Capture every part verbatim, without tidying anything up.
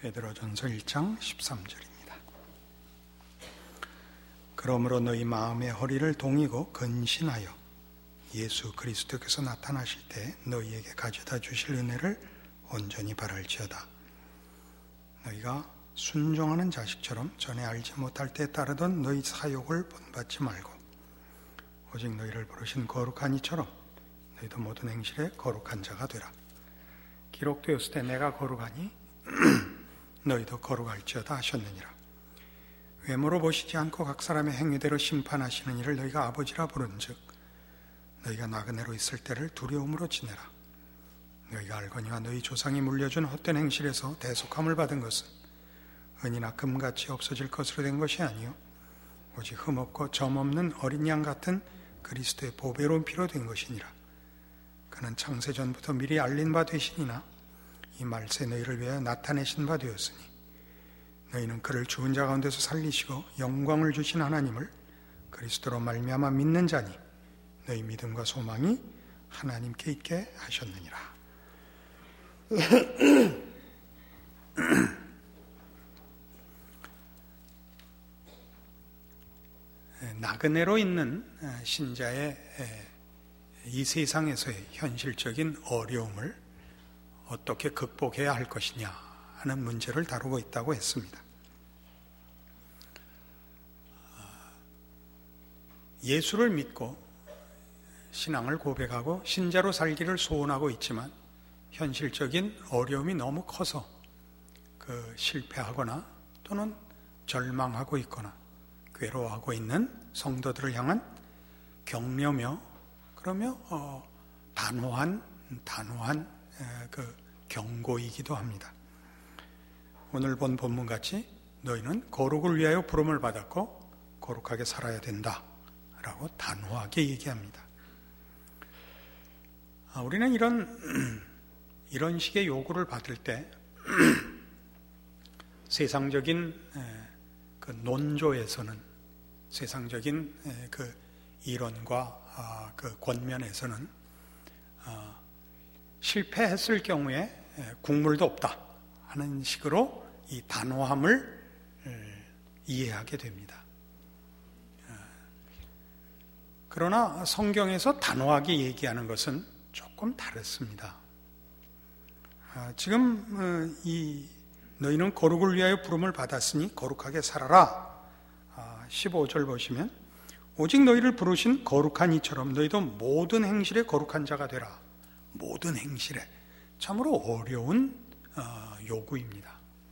베드로전서 일 장 십삼 절입니다. 그러므로 너희 마음의 허리를 동이고 근신하여 예수 그리스도께서 나타나실 때 너희에게 가져다 주실 은혜를 온전히 바랄지어다. 너희가 순종하는 자식처럼 전에 알지 못할 때 따르던 너희 사욕을 본받지 말고 오직 너희를 부르신 거룩한 이처럼 너희도 모든 행실에 거룩한 자가 되라. 기록되었을 때 내가 거룩하니 너희도 거룩할지어다 하셨느니라. 외모로 보시지 않고 각 사람의 행위대로 심판하시는 이를 너희가 아버지라 부른즉 너희가 나그네로 있을 때를 두려움으로 지내라. 너희가 알거니와 너희 조상이 물려준 헛된 행실에서 대속함을 받은 것은 은이나 금같이 없어질 것으로 된 것이 아니요 오직 흠없고 점없는 어린 양 같은 그리스도의 보배로운 피로 된 것이니라. 그는 창세전부터 미리 알린 바 되시니나 이 말세 너희를 위하여 나타내신 바 되었으니 너희는 그를 죽은 자 가운데서 살리시고 영광을 주신 하나님을 그리스도로 말미암아 믿는 자니 너희 믿음과 소망이 하나님께 있게 하셨느니라. 나그네로 있는 신자의 이 세상에서의 현실적인 어려움을 어떻게 극복해야 할 것이냐 하는 문제를 다루고 있다고 했습니다. 예수를 믿고 신앙을 고백하고 신자로 살기를 소원하고 있지만 현실적인 어려움이 너무 커서 그 실패하거나 또는 절망하고 있거나 괴로워하고 있는 성도들을 향한 격려며 그러며 어, 단호한 단호한 에, 그 경고이기도 합니다. 오늘 본 본문같이 너희는 거룩을 위하여 부름을 받았고 거룩하게 살아야 된다 라고 단호하게 얘기합니다. 아, 우리는 이런 이런 식의 요구를 받을 때 세상적인 에, 그 논조에서는 세상적인 에, 그 이론과 아, 그 권면에서는 아, 실패했을 경우에 에, 국물도 없다 하는 식으로 이 단호함을 에, 이해하게 됩니다. 아, 그러나 성경에서 단호하게 얘기하는 것은 조금 다릅니다. 아, 지금 어, 이 너희는 거룩을 위하여 부름을 받았으니 거룩하게 살아라. 아, 십오 절 보시면 오직 너희를 부르신 거룩한 이처럼 너희도 모든 행실에 거룩한 자가 되라. 모든 행실에. 참으로 어려운 어, 요구입니다.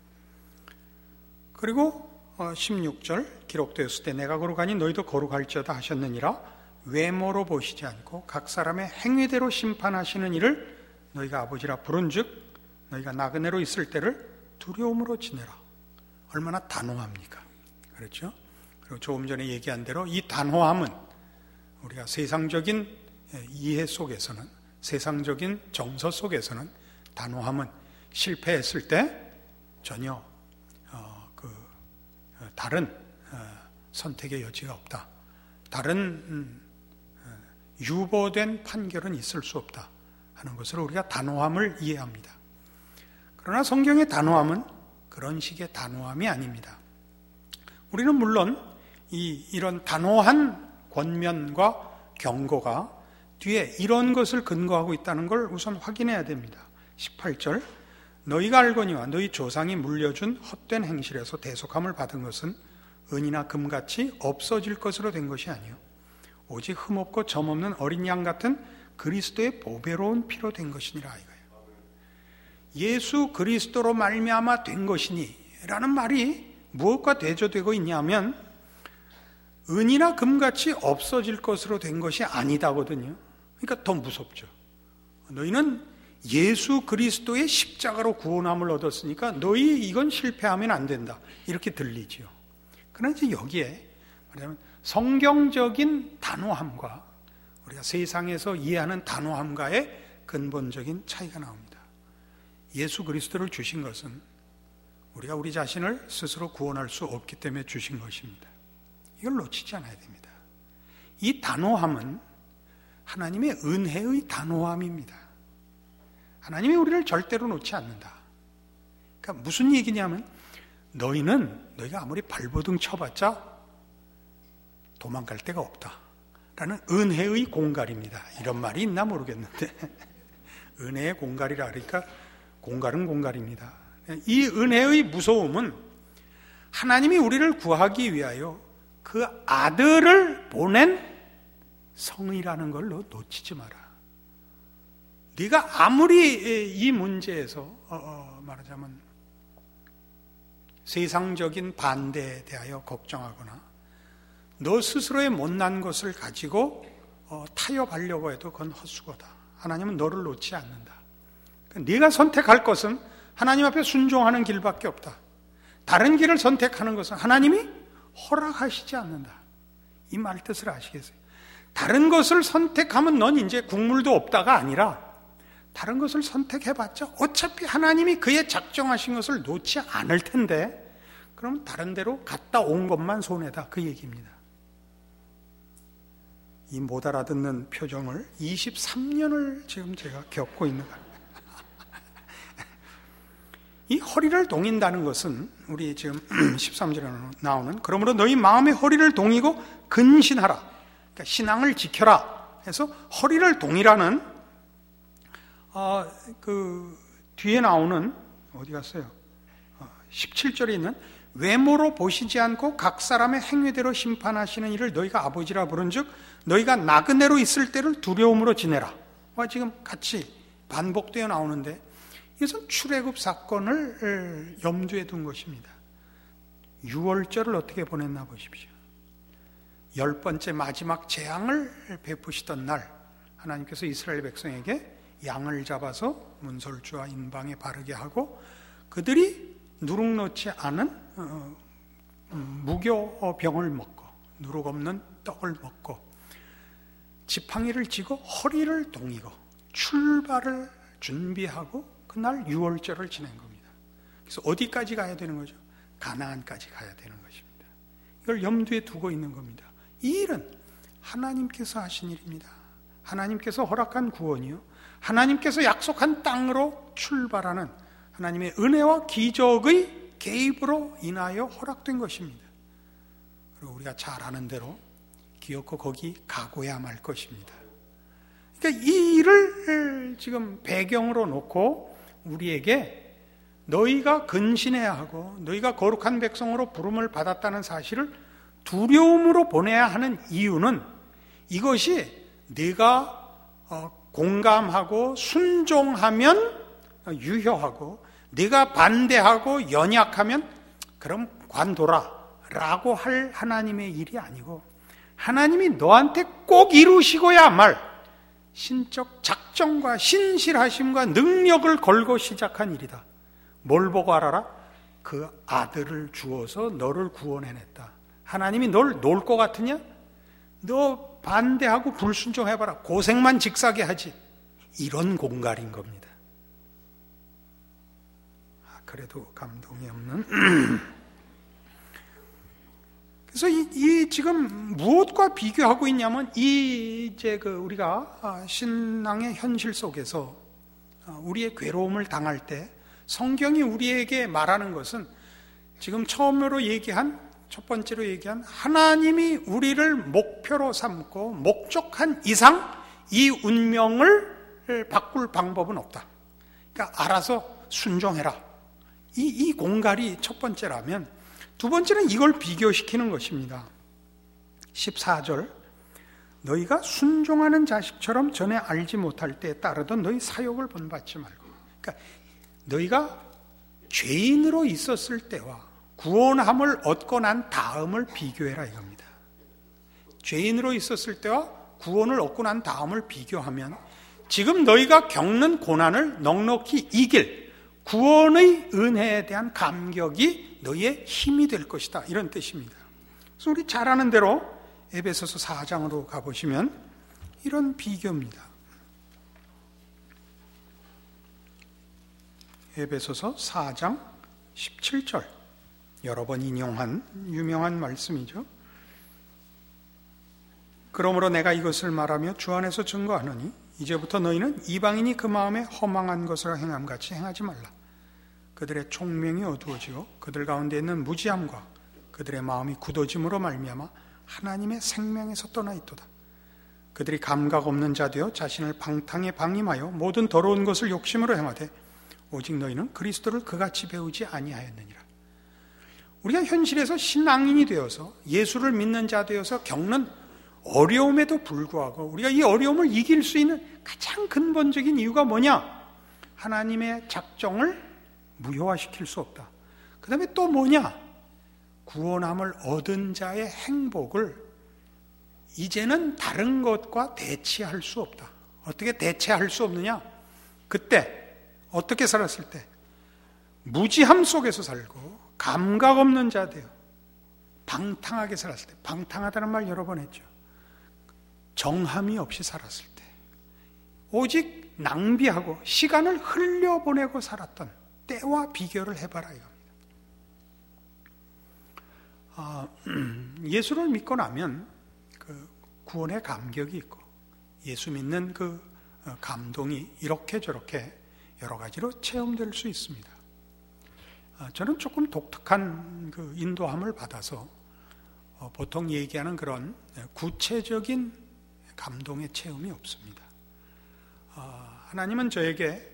그리고 어, 십육 절 기록되었을 때 내가 거룩하니 너희도 거룩할지어다 하셨느니라. 외모로 보시지 않고 각 사람의 행위대로 심판하시는 이를 너희가 아버지라 부른즉 너희가 나그네로 있을 때를 두려움으로 지내라. 얼마나 단호합니까? 그렇죠? 그리고 조금 전에 얘기한 대로 이 단호함은 우리가 세상적인 이해 속에서는 세상적인 정서 속에서는 단호함은 실패했을 때 전혀 어, 그 다른 어, 선택의 여지가 없다. 다른 음, 어, 유보된 판결은 있을 수 없다 하는 것으로 우리가 단호함을 이해합니다. 그러나 성경의 단호함은 그런 식의 단호함이 아닙니다. 우리는 물론 이, 이런 단호한 권면과 경고가 뒤에 이런 것을 근거하고 있다는 걸 우선 확인해야 됩니다. 십팔 절 너희가 알거니와 너희 조상이 물려준 헛된 행실에서 대속함을 받은 것은 은이나 금같이 없어질 것으로 된 것이 아니요 오직 흠없고 점없는 어린 양 같은 그리스도의 보배로운 피로 된 것이니라 이거예요. 예수 그리스도로 말미암아 된 것이니 라는 말이 무엇과 대조되고 있냐면 은이나 금같이 없어질 것으로 된 것이 아니다거든요. 그러니까 더 무섭죠. 너희는 예수 그리스도의 십자가로 구원함을 얻었으니까 너희 이건 실패하면 안 된다 이렇게 들리죠. 그러나 이제 여기에 말하자면 성경적인 단호함과 우리가 세상에서 이해하는 단호함과의 근본적인 차이가 나옵니다. 예수 그리스도를 주신 것은 우리가 우리 자신을 스스로 구원할 수 없기 때문에 주신 것입니다. 이걸 놓치지 않아야 됩니다. 이 단호함은 하나님의 은혜의 단호함입니다. 하나님이 우리를 절대로 놓지 않는다. 그러니까 그러니까 무슨 얘기냐면 너희는 너희가 아무리 발버둥 쳐봤자 도망갈 데가 없다 라는 은혜의 공갈입니다. 이런 말이 있나 모르겠는데 은혜의 공갈이라 그러니까 공갈은 공갈입니다. 이 은혜의 무서움은 하나님이 우리를 구하기 위하여 그 아들을 보낸 성의라는 걸 놓치지 마라. 네가 아무리 이 문제에서 어, 어, 말하자면 세상적인 반대에 대하여 걱정하거나 너 스스로의 못난 것을 가지고 어, 타협하려고 해도 그건 헛수고다. 하나님은 너를 놓지 않는다. 그러니까 네가 선택할 것은 하나님 앞에 순종하는 길밖에 없다. 다른 길을 선택하는 것은 하나님이 허락하시지 않는다. 이 말 뜻을 아시겠어요? 다른 것을 선택하면 넌 이제 국물도 없다가 아니라 다른 것을 선택해봤자 어차피 하나님이 그의 작정하신 것을 놓지 않을 텐데 그럼 다른 데로 갔다 온 것만 손해다 그 얘기입니다. 이 못 알아듣는 표정을 이십삼 년을 지금 제가 겪고 있는 거예요. 이 허리를 동인다는 것은 우리 지금 십삼 절에 나오는 그러므로 너희 마음의 허리를 동이고 근신하라. 그러니까 신앙을 지켜라 해서 허리를 동이라는 어, 그 뒤에 나오는 어디 갔어요? 어, 십칠 절에 있는 외모로 보시지 않고 각 사람의 행위대로 심판하시는 이를 너희가 아버지라 부른즉 너희가 나그네로 있을 때를 두려움으로 지내라. 와 지금 같이 반복되어 나오는데 이것은 출애굽 사건을 염두에 둔 것입니다. 유월절을 어떻게 보냈나 보십시오. 열 번째 마지막 재앙을 베푸시던 날 하나님께서 이스라엘 백성에게 양을 잡아서 문설주와 인방에 바르게 하고 그들이 누룩 넣지 않은 무교병을 먹고 누룩 없는 떡을 먹고 지팡이를 쥐고 허리를 동이고 출발을 준비하고 그날 유월절을 지낸 겁니다. 그래서 어디까지 가야 되는 거죠? 가나안까지 가야 되는 것입니다. 이걸 염두에 두고 있는 겁니다. 이 일은 하나님께서 하신 일입니다. 하나님께서 허락한 구원이요 하나님께서 약속한 땅으로 출발하는 하나님의 은혜와 기적의 개입으로 인하여 허락된 것입니다. 그리고 우리가 잘 아는 대로 기어코 거기 가고야 말 것입니다. 그러니까 이 일을 지금 배경으로 놓고 우리에게 너희가 근신해야 하고 너희가 거룩한 백성으로 부름을 받았다는 사실을 두려움으로 보내야 하는 이유는 이것이 네가 공감하고 순종하면 유효하고 네가 반대하고 연약하면 그럼 관둬라 라고 할 하나님의 일이 아니고 하나님이 너한테 꼭 이루시고야 말 신적 작정과 신실하심과 능력을 걸고 시작한 일이다. 뭘 보고 알아라? 그 아들을 주어서 너를 구원해냈다. 하나님이 널 놓을 것 같으냐? 너 반대하고 불순종해봐라. 고생만 직사게 하지. 이런 공갈인 겁니다. 아, 그래도 감동이 없는. 그래서 이, 이 지금 무엇과 비교하고 있냐면 이 이제 그 우리가 신앙의 현실 속에서 우리의 괴로움을 당할 때 성경이 우리에게 말하는 것은 지금 처음으로 얘기한 첫 번째로 얘기한 하나님이 우리를 목표로 삼고 목적한 이상 이 운명을 바꿀 방법은 없다. 그러니까 알아서 순종해라. 이, 이 공갈이 첫 번째라면 두 번째는 이걸 비교시키는 것입니다. 십사 절 너희가 순종하는 자식처럼 전에 알지 못할 때에 따르던 너희 사욕을 본받지 말고 그러니까 너희가 죄인으로 있었을 때와 구원함을 얻고 난 다음을 비교해라 이겁니다. 죄인으로 있었을 때와 구원을 얻고 난 다음을 비교하면 지금 너희가 겪는 고난을 넉넉히 이길 구원의 은혜에 대한 감격이 너희의 힘이 될 것이다 이런 뜻입니다. 그래서 우리 잘 아는 대로 에베소서 사 장으로 가보시면 이런 비교입니다. 에베소서 사 장 십칠 절 여러 번 인용한 유명한 말씀이죠. 그러므로 내가 이것을 말하며 주 안에서 증거하노니 이제부터 너희는 이방인이 그 마음에 허망한 것을 행함같이 행하지 말라. 그들의 총명이 어두워지고 그들 가운데 있는 무지함과 그들의 마음이 굳어짐으로 말미암아 하나님의 생명에서 떠나 있도다. 그들이 감각 없는 자 되어 자신을 방탕에 방임하여 모든 더러운 것을 욕심으로 행하되 오직 너희는 그리스도를 그같이 배우지 아니하였느니라. 우리가 현실에서 신앙인이 되어서 예수를 믿는 자 되어서 겪는 어려움에도 불구하고 우리가 이 어려움을 이길 수 있는 가장 근본적인 이유가 뭐냐? 하나님의 작정을 무효화시킬 수 없다. 그 다음에 또 뭐냐? 구원함을 얻은 자의 행복을 이제는 다른 것과 대치할 수 없다. 어떻게 대체할 수 없느냐? 그때 어떻게 살았을 때 무지함 속에서 살고 감각 없는 자 되어 방탕하게 살았을 때, 방탕하다는 말 여러 번 했죠. 정함이 없이 살았을 때, 오직 낭비하고 시간을 흘려보내고 살았던 때와 비교를 해봐라 이겁니다. 아, 예수를 믿고 나면 그 구원의 감격이 있고 예수 믿는 그 감동이 이렇게 저렇게 여러 가지로 체험될 수 있습니다. 저는 조금 독특한 그 인도함을 받아서 보통 얘기하는 그런 구체적인 감동의 체험이 없습니다. 하나님은 저에게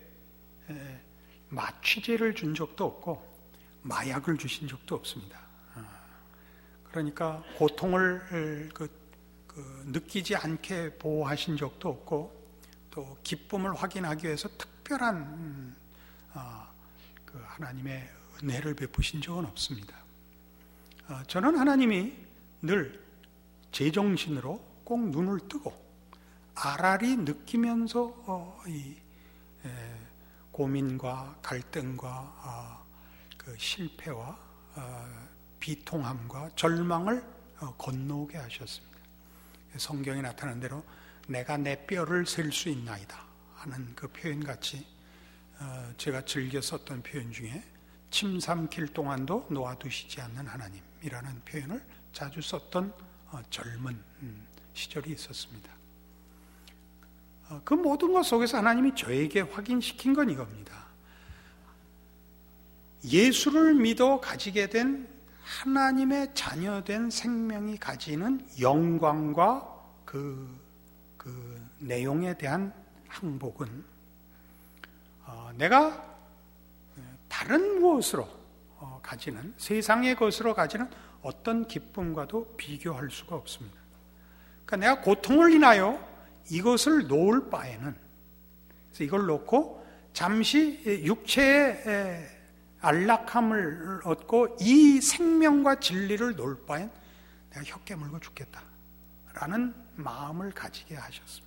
마취제를 준 적도 없고 마약을 주신 적도 없습니다. 그러니까 고통을 그, 그 느끼지 않게 보호하신 적도 없고 또 기쁨을 확인하기 위해서 특별한 어, 그 하나님의 은혜를 베푸신 적은 없습니다. 어, 저는 하나님이 늘 제정신으로 꼭 눈을 뜨고 알알이 느끼면서 어, 이 에, 고민과 갈등과 어, 그 실패와 어, 비통함과 절망을 어, 건너오게 하셨습니다. 성경에 나타난 대로 내가 내 뼈를 셀 수 있나이다 하는 그 표현같이 어, 제가 즐겨 썼던 표현 중에 침 삼킬 동안도 놓아두시지 않는 하나님이라는 표현을 자주 썼던 어, 젊은 음, 시절이 있었습니다. 어, 그 모든 것 속에서 하나님이 저에게 확인시킨 건 이겁니다. 예수를 믿어 가지게 된 하나님의 자녀된 생명이 가지는 영광과 그, 그 내용에 대한 항복은 어, 내가 다른 무엇으로 어, 가지는 세상의 것으로 가지는 어떤 기쁨과도 비교할 수가 없습니다. 그러니까 내가 고통을 인하여 이것을 놓을 바에는 그래서 이걸 놓고 잠시 육체의 안락함을 얻고 이 생명과 진리를 놓을 바엔 내가 혀 깨물고 죽겠다라는 마음을 가지게 하셨습니다.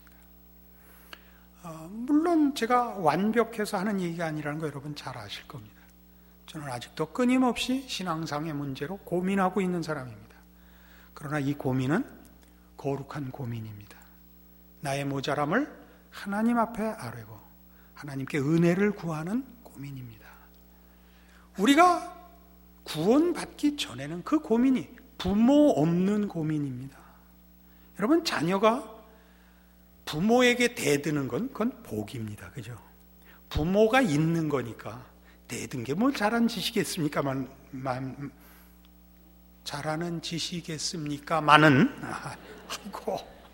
어, 물론 제가 완벽해서 하는 얘기가 아니라는 거 여러분 잘 아실 겁니다. 저는 아직도 끊임없이 신앙상의 문제로 고민하고 있는 사람입니다. 그러나 이 고민은 거룩한 고민입니다. 나의 모자람을 하나님 앞에 아뢰고 하나님께 은혜를 구하는 고민입니다. 우리가 구원받기 전에는 그 고민이 부모 없는 고민입니다. 여러분, 자녀가 부모에게 대드는 건 그건 복입니다. 그죠? 부모가 있는 거니까 대든 게 뭘 잘하는 짓이겠습니까? 만, 만, 잘하는 짓이겠습니까? 만은 아이고.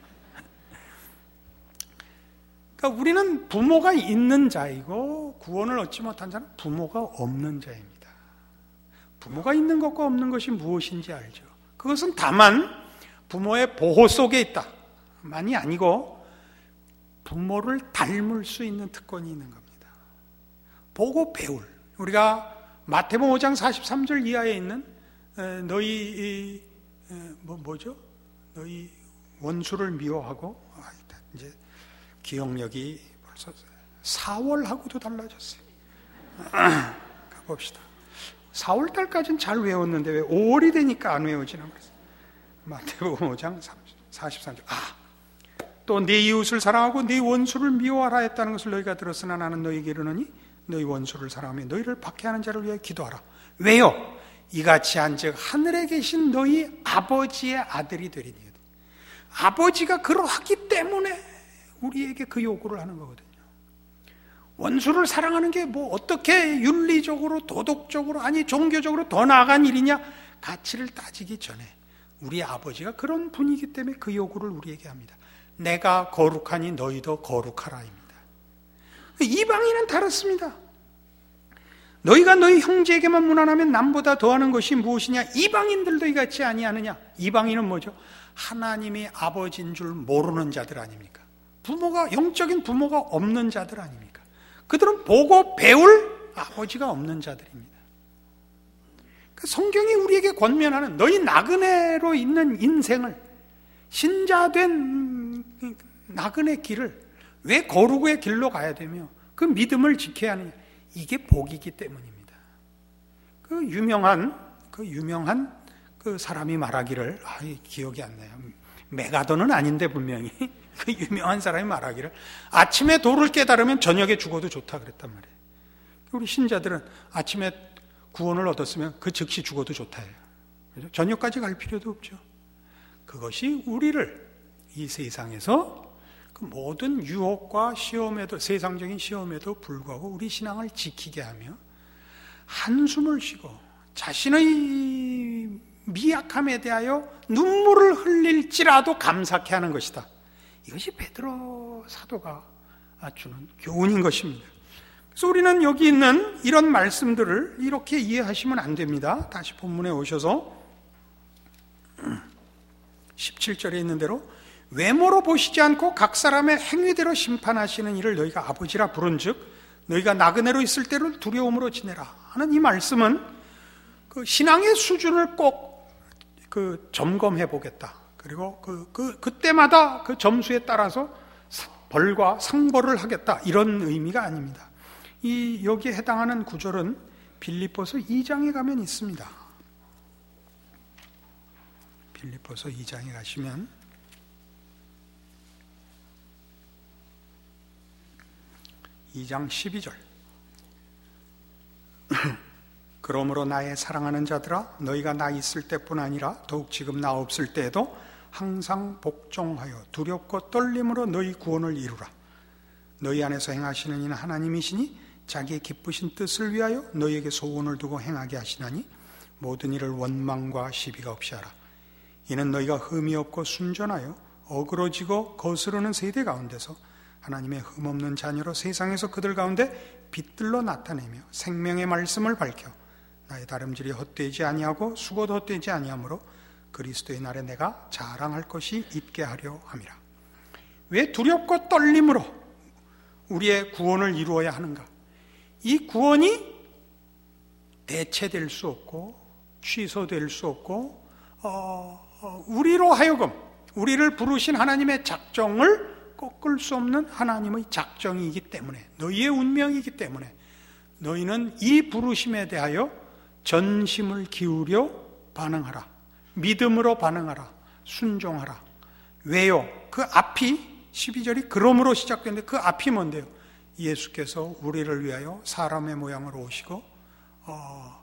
그러니까 우리는 부모가 있는 자이고 구원을 얻지 못한 자는 부모가 없는 자입니다. 부모가 있는 것과 없는 것이 무엇인지 알죠. 그것은 다만 부모의 보호 속에 있다 만이 아니고 부모를 닮을 수 있는 특권이 있는 겁니다. 보고 배울. 우리가 마태복음 오 장 사십삼 절 이하에 있는 너희 뭐 뭐죠? 너희 원수를 미워하고 이제 기억력이 벌써 사월하고도 달라졌어요. 가봅시다. 사월 달까지는 잘 외웠는데 왜 오월이 되니까 안 외워지나 그랬어요. 마태복음 오 장 사십삼 절. 아, 또 네 이웃을 사랑하고 네 원수를 미워하라 했다는 것을 너희가 들었으나 나는 너희에게 이르노니 너희 원수를 사랑하며 너희를 박해하는 자를 위해 기도하라. 왜요? 이같이 한즉 하늘에 계신 너희 아버지의 아들이 되리니. 아버지가 그러하기 때문에 우리에게 그 요구를 하는 거거든요. 원수를 사랑하는 게 뭐 어떻게 윤리적으로 도덕적으로 아니 종교적으로 더 나아간 일이냐, 가치를 따지기 전에 우리 아버지가 그런 분이기 때문에 그 요구를 우리에게 합니다. 내가 거룩하니 너희도 거룩하라입니다. 이방인은 다릅니다. 너희가 너희 형제에게만 무난하면 남보다 더하는 것이 무엇이냐? 이방인들도 이같이 아니하느냐? 이방인은 뭐죠? 하나님이 아버지인 줄 모르는 자들 아닙니까? 부모가, 영적인 부모가 없는 자들 아닙니까? 그들은 보고 배울 아버지가 없는 자들입니다. 성경이 우리에게 권면하는 너희 나그네로 있는 인생을, 신자된 나그네 길을 왜 거룩의 길로 가야 되며 그 믿음을 지켜야 하느냐? 이게 복이기 때문입니다. 그 유명한 그 유명한 그 사람이 말하기를, 아, 기억이 안 나요. 메가더는 아닌데 분명히 그 유명한 사람이 말하기를, 아침에 도를 깨달으면 저녁에 죽어도 좋다 그랬단 말이에요. 우리 신자들은 아침에 구원을 얻었으면 그 즉시 죽어도 좋다 해요. 그렇죠? 저녁까지 갈 필요도 없죠. 그것이 우리를 이 세상에서 그 모든 유혹과 시험에도, 세상적인 시험에도 불구하고 우리 신앙을 지키게 하며 한숨을 쉬고 자신의 미약함에 대하여 눈물을 흘릴지라도 감사케 하는 것이다. 이것이 베드로 사도가 주는 교훈인 것입니다. 그래서 우리는 여기 있는 이런 말씀들을 이렇게 이해하시면 안 됩니다. 다시 본문에 오셔서 십칠 절에 있는 대로 외모로 보시지 않고 각 사람의 행위대로 심판하시는 이를 너희가 아버지라 부른즉 너희가 나그네로 있을 때를 두려움으로 지내라 하는 이 말씀은 그 신앙의 수준을 꼭 그 점검해 보겠다. 그리고 그, 그 그때마다 그 점수에 따라서 벌과 상벌을 하겠다, 이런 의미가 아닙니다. 이 여기에 해당하는 구절은 빌립보서 이 장에 가면 있습니다. 빌립보서 이 장에 가시면 이 장 십이 절 그러므로 나의 사랑하는 자들아 너희가 나 있을 때뿐 아니라 더욱 지금 나 없을 때에도 항상 복종하여 두렵고 떨림으로 너희 구원을 이루라. 너희 안에서 행하시는 이는 하나님이시니 자기의 기쁘신 뜻을 위하여 너희에게 소원을 두고 행하게 하시나니 모든 일을 원망과 시비가 없이 하라. 이는 너희가 흠이 없고 순전하여 어그러지고 거스르는 세대 가운데서 하나님의 흠없는 자녀로 세상에서 그들 가운데 빛들로 나타내며 생명의 말씀을 밝혀 나의 다름질이 헛되지 아니하고 수고도 헛되지 아니하므로 그리스도의 날에 내가 자랑할 것이 있게 하려 함이라. 왜 두렵고 떨림으로 우리의 구원을 이루어야 하는가? 이 구원이 대체될 수 없고 취소될 수 없고 어, 어, 우리로 하여금 우리를 부르신 하나님의 작정을 꺾을 수 없는 하나님의 작정이기 때문에, 너희의 운명이기 때문에 너희는 이 부르심에 대하여 전심을 기울여 반응하라. 믿음으로 반응하라. 순종하라. 왜요? 그 앞이 십이 절이 그러므로 시작되는데 그 앞이 뭔데요? 예수께서 우리를 위하여 사람의 모양으로 오시고 어,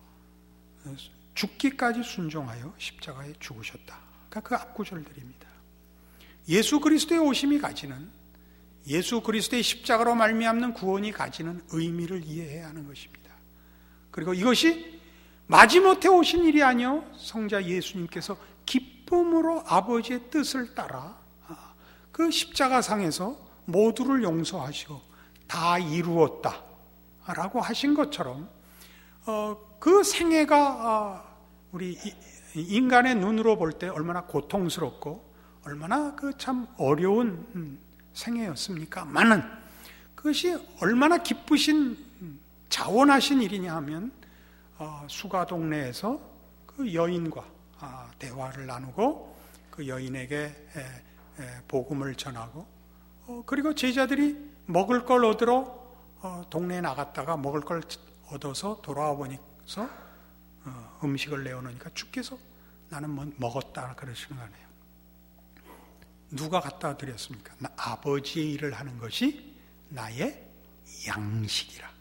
죽기까지 순종하여 십자가에 죽으셨다. 그러니까 그 앞구절들입니다. 예수 그리스도의 오심이 가지는, 예수 그리스도의 십자가로 말미암는 구원이 가지는 의미를 이해해야 하는 것입니다. 그리고 이것이 마지못해 오신 일이 아니요, 성자 예수님께서 기쁨으로 아버지의 뜻을 따라 그 십자가상에서 모두를 용서하시고 다 이루었다 라고 하신 것처럼 어, 그 생애가 우리 인간의 눈으로 볼 때 얼마나 고통스럽고 얼마나 그 참 어려운 생애였습니까? 많은 그것이 얼마나 기쁘신 자원하신 일이냐 하면 어, 수가 동네에서 그 여인과 아, 대화를 나누고 그 여인에게 에, 에, 복음을 전하고 어, 그리고 제자들이 먹을 걸 얻으러 어, 동네에 나갔다가 먹을 걸 얻어서 돌아와 보니까 어, 음식을 내어놓으니까 주께서 나는 뭐, 먹었다 그러시는 거 아니에요. 누가 갖다 드렸습니까? 나, 아버지의 일을 하는 것이 나의 양식이라.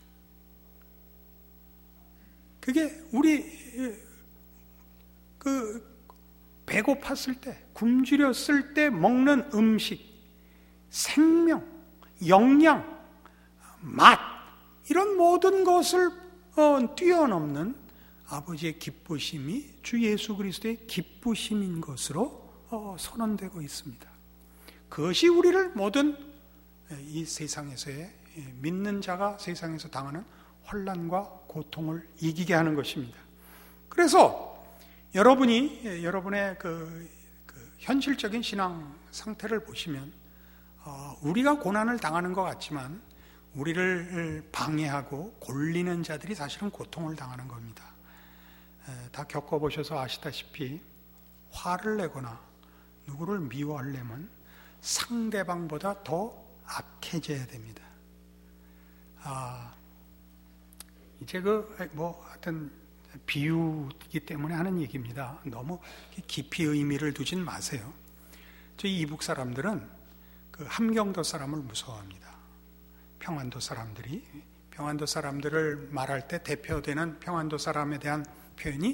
그게 우리 그 배고팠을 때, 굶주렸을 때 먹는 음식, 생명, 영양, 맛, 이런 모든 것을 어, 뛰어넘는 아버지의 기쁘심이 주 예수 그리스도의 기쁘심인 것으로 어, 선언되고 있습니다. 그것이 우리를 모든 이 세상에서의 믿는 자가 세상에서 당하는 환난과 고통을 이기게 하는 것입니다. 그래서 여러분이 여러분의 그, 그 현실적인 신앙 상태를 보시면 어, 우리가 고난을 당하는 것 같지만 우리를 방해하고 골리는 자들이 사실은 고통을 당하는 겁니다. 에, 다 겪어보셔서 아시다시피 화를 내거나 누구를 미워하려면 상대방보다 더 악해져야 됩니다. 아, 이제 그, 뭐, 하여튼, 비유이기 때문에 하는 얘기입니다. 너무 깊이 의미를 두진 마세요. 저희 이북 사람들은 그 함경도 사람을 무서워합니다. 평안도 사람들이. 평안도 사람들을 말할 때 대표되는 평안도 사람에 대한 표현이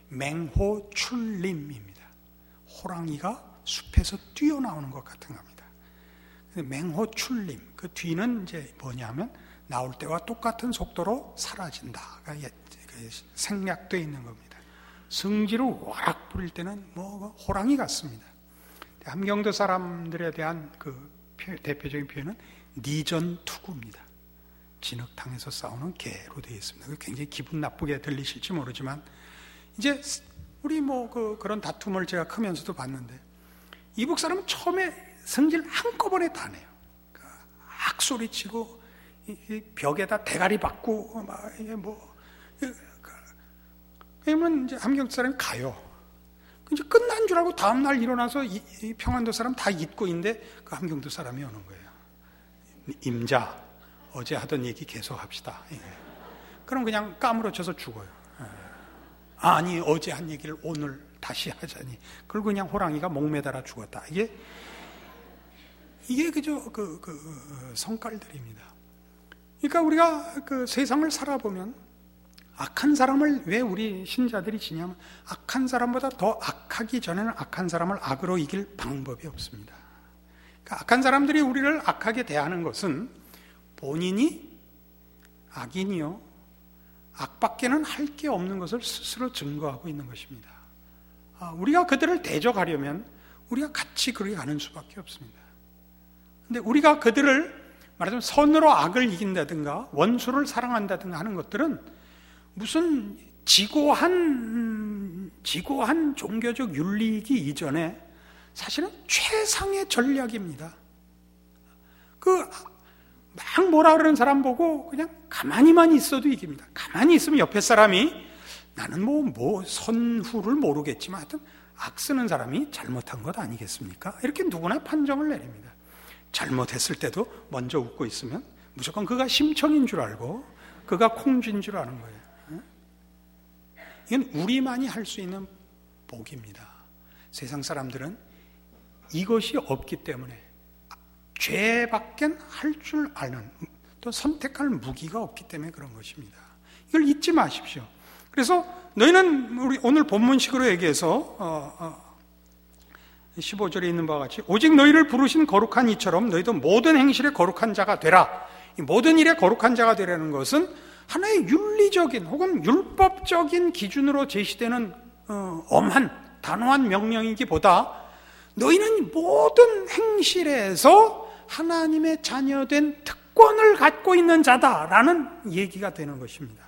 맹호출림입니다. 호랑이가 숲에서 뛰어나오는 것 같은 겁니다. 맹호출림, 그 뒤는 이제 뭐냐면 나올 때와 똑같은 속도로 사라진다가 생략되어 있는 겁니다. 성질을 와락 부릴 때는 뭐 호랑이 같습니다. 함경도 사람들에 대한 그 대표적인 표현은 니전투구입니다. 진흙탕에서 싸우는 개로 되어 있습니다. 굉장히 기분 나쁘게 들리실지 모르지만 이제 우리 뭐 그 그런 다툼을 제가 크면서도 봤는데 이북 사람은 처음에 성질 한꺼번에 다 내요. 악소리치고 이 벽에다 대가리 박고 막 이게 뭐 그러면 이제 함경 사람이 가요. 이제 끝난 줄 알고 다음 날 일어나서 이, 이 평안도 사람 다 잊고 있는데 그 함경도 사람이 오는 거예요. 임자, 어제 하던 얘기 계속 합시다. 예. 그럼 그냥 까무러쳐서 죽어요. 예. 아니 어제 한 얘기를 오늘 다시 하자니. 그걸 그냥 호랑이가 목매달아 죽었다. 이게 이게 그저 그, 그 성깔들입니다. 그러니까 우리가 그 세상을 살아보면 악한 사람을 왜 우리 신자들이 지냐면 악한 사람보다 더 악하기 전에는 악한 사람을 악으로 이길 방법이 없습니다. 그러니까 악한 사람들이 우리를 악하게 대하는 것은 본인이 악인이요 악밖에는 할 게 없는 것을 스스로 증거하고 있는 것입니다. 우리가 그들을 대적하려면 우리가 같이 그렇게 가는 수밖에 없습니다. 근데 우리가 그들을 말하자면 선으로 악을 이긴다든가 원수를 사랑한다든가 하는 것들은 무슨 지고한 지고한 종교적 윤리이기 이전에 사실은 최상의 전략입니다. 그 막 뭐라 그러는 사람 보고 그냥 가만히만 있어도 이깁니다. 가만히 있으면 옆에 사람이 나는 뭐, 뭐 선후를 모르겠지만 하여튼 악 쓰는 사람이 잘못한 것 아니겠습니까? 이렇게 누구나 판정을 내립니다. 잘못했을 때도 먼저 웃고 있으면 무조건 그가 심청인 줄 알고 그가 콩쥐인 줄 아는 거예요. 이건 우리만이 할 수 있는 복입니다. 세상 사람들은 이것이 없기 때문에 죄밖엔 할 줄 아는 또 선택할 무기가 없기 때문에 그런 것입니다. 이걸 잊지 마십시오. 그래서 너희는 우리 오늘 본문식으로 얘기해서 어, 어, 십오 절에 있는 바와 같이 오직 너희를 부르신 거룩한 이처럼 너희도 모든 행실에 거룩한 자가 되라. 이 모든 일에 거룩한 자가 되라는 것은 하나의 윤리적인 혹은 율법적인 기준으로 제시되는 어, 엄한 단호한 명령이기보다 너희는 모든 행실에서 하나님의 자녀된 특권을 갖고 있는 자다라는 얘기가 되는 것입니다.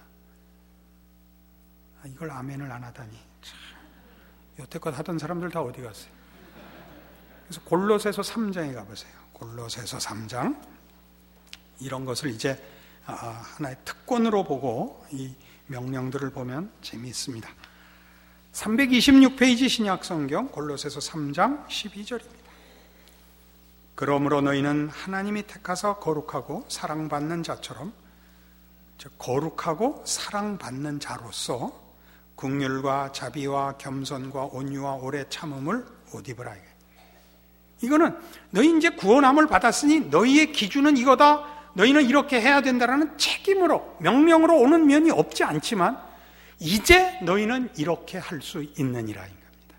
아, 이걸 아멘을 안 하다니 참, 여태껏 하던 사람들 다 어디 갔어요? 그래서 골로새서 삼 장에 가보세요. 골로새서 삼 장 이런 것을 이제 하나의 특권으로 보고 이 명령들을 보면 재미있습니다. 삼백이십육 페이지 신약성경 골로새서 삼 장 십이 절입니다. 그러므로 너희는 하나님이 택하사 거룩하고 사랑받는 자처럼 즉 거룩하고 사랑받는 자로서 긍휼과 자비와 겸손과 온유와 오래 참음을 옷 입으라. 이거는 너희 이제 구원함을 받았으니 너희의 기준은 이거다. 너희는 이렇게 해야 된다라는 책임으로 명령으로 오는 면이 없지 않지만 이제 너희는 이렇게 할 수 있느니라 인 겁니다.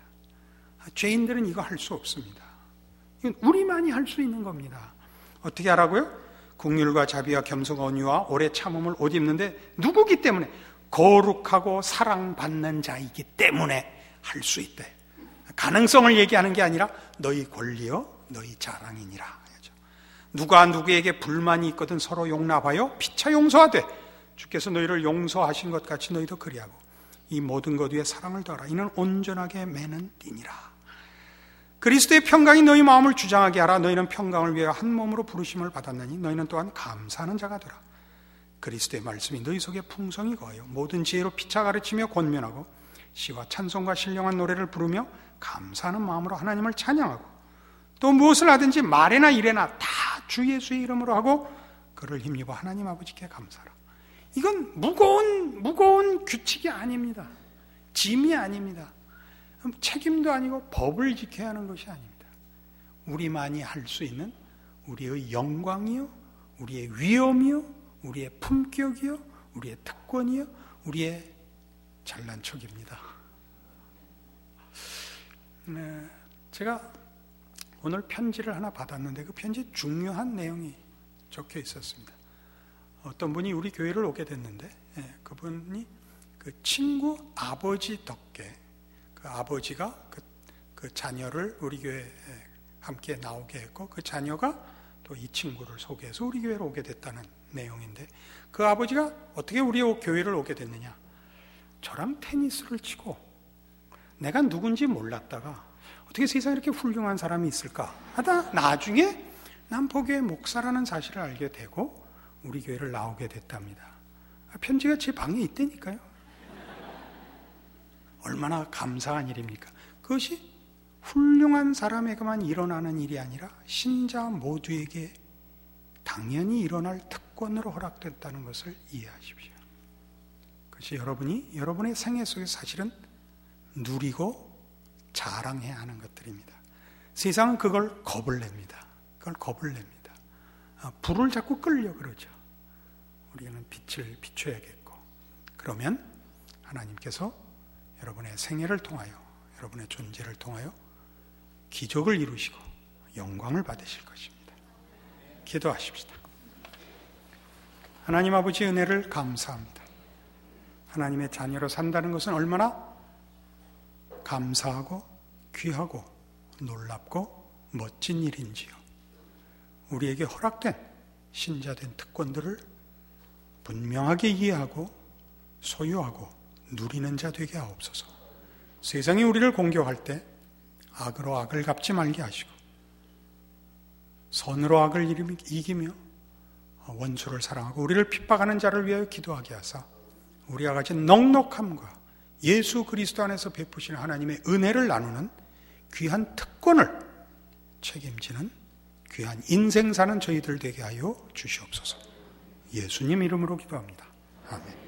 죄인들은 이거 할 수 없습니다. 이건 우리만이 할 수 있는 겁니다. 어떻게 하라고요? 긍휼과 자비와 겸손과 온유와 오래 참음을 옷 입는데 누구기 때문에? 거룩하고 사랑받는 자이기 때문에 할 수 있대. 가능성을 얘기하는 게 아니라 너희 권리요 너희 자랑이니라. 누가 누구에게 불만이 있거든 서로 용납하여 피차 용서하되 주께서 너희를 용서하신 것 같이 너희도 그리하고 이 모든 것 위에 사랑을 더하라. 이는 온전하게 매는 띠니라. 그리스도의 평강이 너희 마음을 주장하게 하라. 너희는 평강을 위하여 한 몸으로 부르심을 받았느니 너희는 또한 감사하는 자가 되라. 그리스도의 말씀이 너희 속에 풍성히 거하여 모든 지혜로 피차 가르치며 권면하고 시와 찬송과 신령한 노래를 부르며 감사하는 마음으로 하나님을 찬양하고 또 무엇을 하든지 말에나 일에나 다 주 예수의 이름으로 하고 그를 힘입어 하나님 아버지께 감사하라. 이건 무거운 무거운 규칙이 아닙니다. 짐이 아닙니다. 책임도 아니고 법을 지켜야 하는 것이 아닙니다. 우리만이 할 수 있는 우리의 영광이요, 우리의 위엄이요, 우리의 품격이요, 우리의 특권이요, 우리의 잘난 척입니다. 네, 제가 오늘 편지를 하나 받았는데 그 편지에 중요한 내용이 적혀 있었습니다. 어떤 분이 우리 교회를 오게 됐는데 예, 그분이 그 친구 아버지 덕에 그 아버지가 그, 그 자녀를 우리 교회에 함께 나오게 했고 그 자녀가 또 이 친구를 소개해서 우리 교회로 오게 됐다는 내용인데 그 아버지가 어떻게 우리 교회를 오게 됐느냐. 저랑 테니스를 치고 내가 누군지 몰랐다가 어떻게 세상에 이렇게 훌륭한 사람이 있을까 하다 나중에 남포교회 목사라는 사실을 알게 되고 우리 교회를 나오게 됐답니다. 편지가 제 방에 있다니까요. 얼마나 감사한 일입니까? 그것이 훌륭한 사람에게만 일어나는 일이 아니라 신자 모두에게 당연히 일어날 특권으로 허락됐다는 것을 이해하십시오. 그것이 여러분이 여러분의 생애 속에 사실은 누리고 자랑해야 하는 것들입니다. 세상은 그걸 겁을 냅니다. 그걸 겁을 냅니다. 불을 자꾸 끌려 그러죠. 우리는 빛을 비춰야겠고 그러면 하나님께서 여러분의 생애를 통하여 여러분의 존재를 통하여 기적을 이루시고 영광을 받으실 것입니다. 기도하십시다. 하나님 아버지 은혜를 감사합니다. 하나님의 자녀로 산다는 것은 얼마나 감사하고 귀하고 놀랍고 멋진 일인지요. 우리에게 허락된 신자된 특권들을 분명하게 이해하고 소유하고 누리는 자 되게 하옵소서. 세상이 우리를 공격할 때 악으로 악을 갚지 말게 하시고 선으로 악을 이기며 원수를 사랑하고 우리를 핍박하는 자를 위하여 기도하게 하사 우리가 가진 넉넉함과 예수 그리스도 안에서 베푸시는 하나님의 은혜를 나누는 귀한 특권을 책임지는 귀한 인생 사는 저희들 되게 하여 주시옵소서. 예수님 이름으로 기도합니다. 아멘.